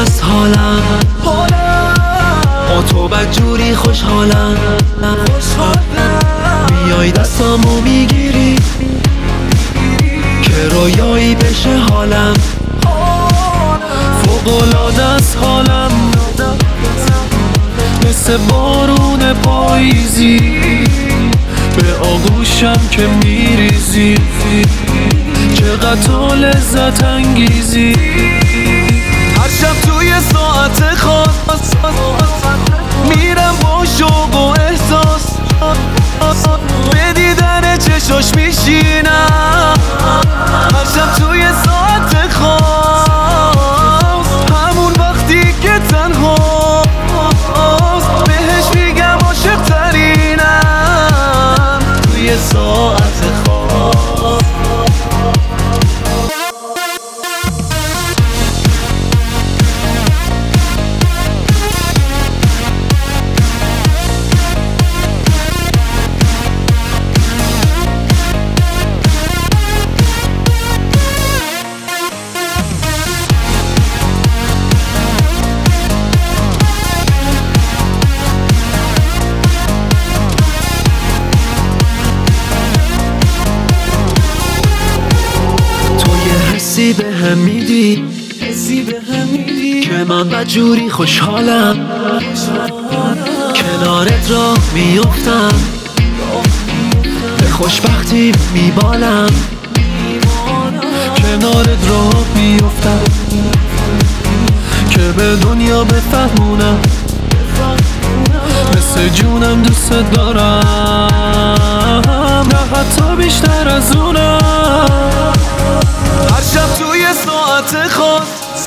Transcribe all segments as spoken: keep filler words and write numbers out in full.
از حالم، با تو بدجوری خوشحالم. میای دستامو میگیری که رویایی بشه حالم، فوق‌العاده از حالم. مثل بارون پاییزی به آغوشم که میریزی، چقدر تو لذت انگیزی. هر شب توی ساعت خاص میرم با شوق و احساس، به دیدن چشاش میشینم. هر شب توی ساعت خاص، همون وقتی که تنهاست، بهش میگم عاشق ترینم توی ساعت خاص. حسی به هم میدی که من بدجوری خوشحالم، کنارت را میافتم، به خوشبختی میبالم. کنارت را میافتم که به دنیا بفهمونم، مثل جونم دوست دارم، نه حتی بیشتر از اونم. هر شب توی ساعت خاص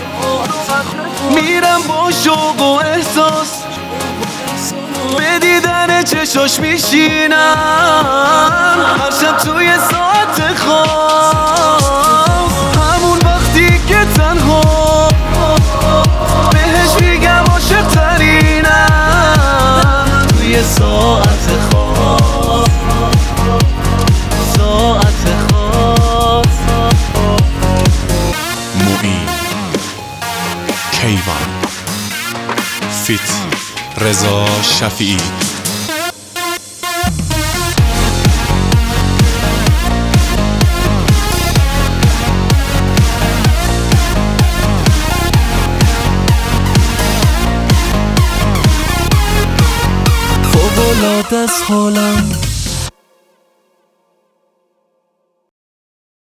میرم با شوق و احساس، به دیدن چشاش میشینم. هر شب توی ساعت خاص، همون وقتی که تنها، بهش میگم عاشق ترینم توی ساعت خاص. ساعت خاص. موین کیوان فیت رضا شفیعی. فوق‌العاده از حالم،